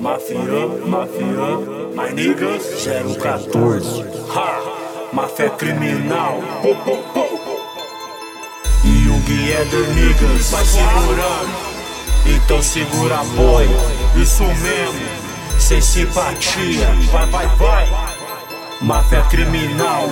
Mafia, my niggas 014. Máfia criminal. E o Guieder niggas vai segurando. Então segura boy, isso mesmo, sem simpatia. Vai. Máfia criminal.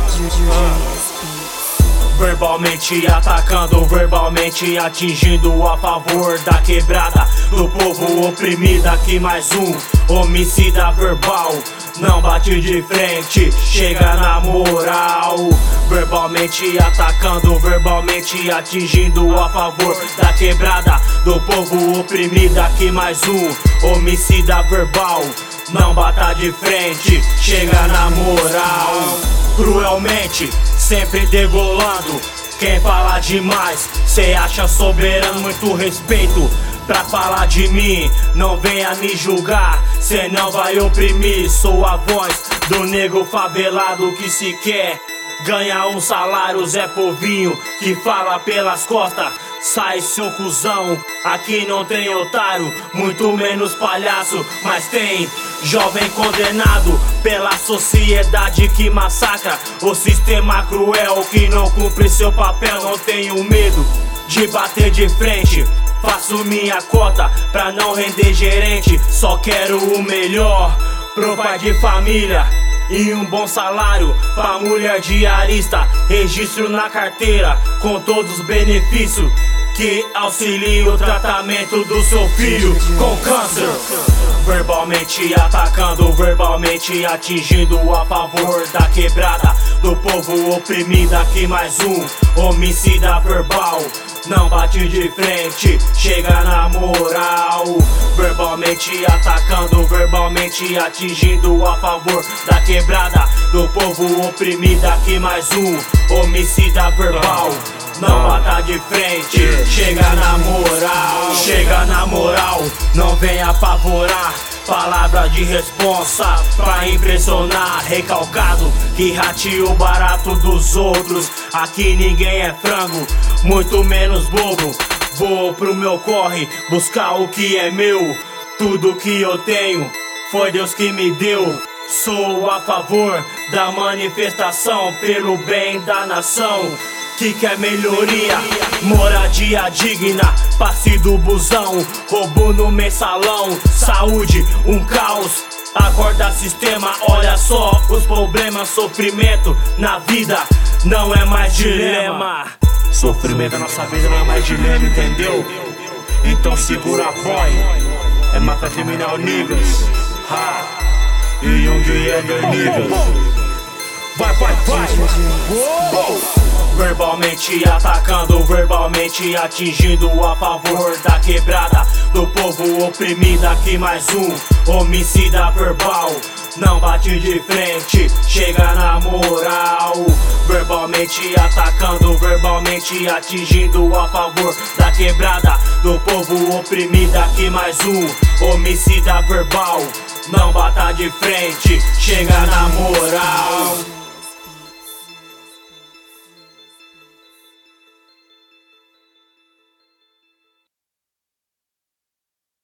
Verbalmente atacando, verbalmente atingindo a favor da quebrada, do povo oprimido. Aqui mais um homicida verbal, não bate de frente, chega na moral. Verbalmente atacando, verbalmente atingindo a favor da quebrada, do povo oprimido. Aqui mais um homicida verbal, não bata de frente, chega na moral. Cruelmente, sempre degolando. Quem fala demais, cê acha soberano. Muito respeito pra falar de mim, não venha me julgar, cê não vai oprimir. Sou a voz do nego favelado que se quer ganha um salário. Zé Povinho que fala pelas costas, sai seu cuzão. Aqui não tem otário, muito menos palhaço, mas tem jovem condenado pela sociedade que massacra. O sistema cruel que não cumpre seu papel. Não tenho medo de bater de frente, faço minha cota pra não render gerente. Só quero o melhor pro pai de família e um bom salário pra mulher diarista. Registro na carteira com todos os benefícios que auxilia o tratamento do seu filho com câncer. Verbalmente atacando, verbalmente atingindo a favor da quebrada, do povo oprimido. Aqui mais um homicida verbal, não bate de frente, chega na moral. Verbalmente atacando, verbalmente atingindo a favor da quebrada, do povo oprimido. Aqui mais um homicida verbal, não bata de frente, chega na moral. Chega na moral, não vem apavorar. Palavra de responsa pra impressionar. Recalcado que rateia o barato dos outros. Aqui ninguém é frango, muito menos bobo. Vou pro meu corre buscar o que é meu. Tudo que eu tenho foi Deus que me deu. Sou a favor da manifestação pelo bem da nação que quer melhoria, moradia digna, passe do busão, roubo no mensalão, saúde, um caos. Acorda sistema, olha só os problemas, sofrimento na vida não é mais dilema. Sofrimento na nossa vida não é mais dilema, entendeu? Então segura boy, é máfia criminal niggas, e um Guieder niggas. Vai. Verbalmente atacando, verbalmente atingindo a favor da quebrada, do povo oprimido. Aqui mais um homicida verbal, não bate de frente, chega na moral. Verbalmente atacando, verbalmente atingindo a favor da quebrada, do povo oprimido. Aqui mais um homicida verbal, não bata de frente, chega na moral.